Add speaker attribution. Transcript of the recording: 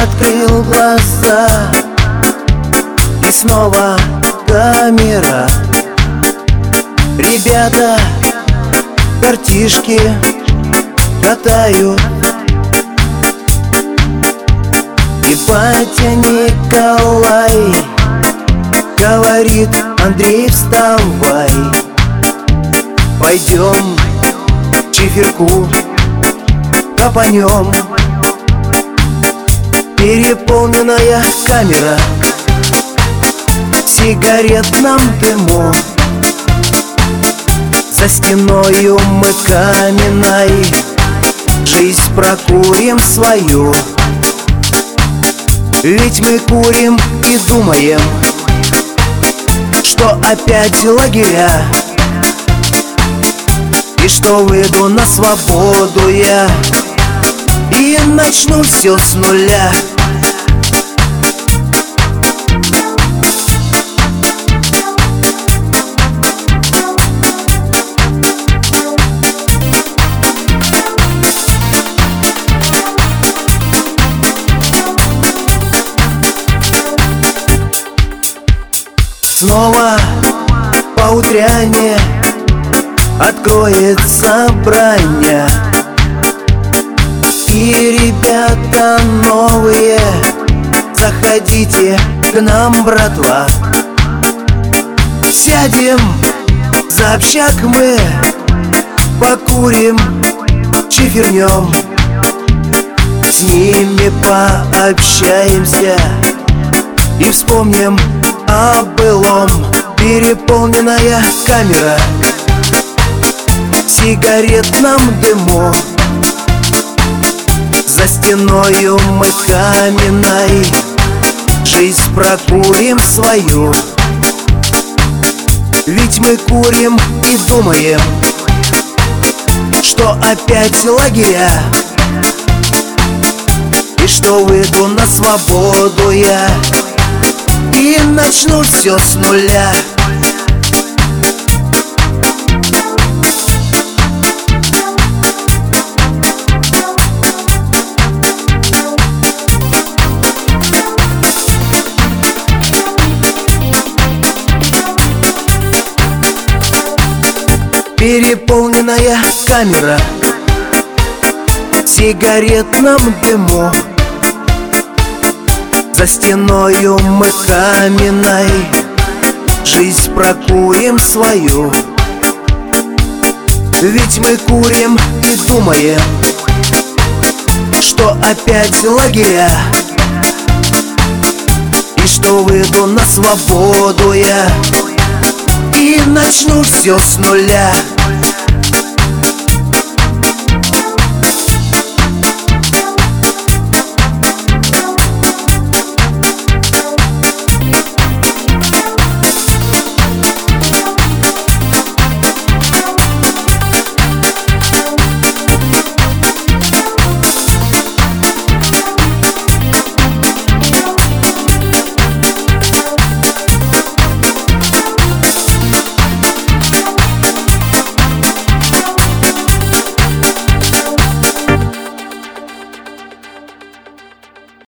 Speaker 1: открыл глаза, и снова камера. Ребята картишки катают, и батя Николай говорит: Андрей, вставай, пойдем чиферку копанем. Переполненная камера в сигаретном дыму, за стеною мы каменной жизнь прокурим свою. Ведь мы курим и думаем, что опять лагеря, и что выйду на свободу я и начну все с нуля. Снова поутряне откроется броня, и ребята новые, заходите к нам, братва. Сядем за общак мы, покурим, чифернем, с ними пообщаемся и вспомним о былом. Переполненная камера в сигаретном дыму, за стеною мы каменной жизнь прокурим свою. Ведь мы курим и думаем, что опять лагеря, и что выйду на свободу я и начну все с нуля. Переполненная камера в сигаретном дыму, за стеною мы каменной жизнь прокурим свою. Ведь мы курим и думаем, что опять лагеря, и что выйду на свободу я и начну все с нуля.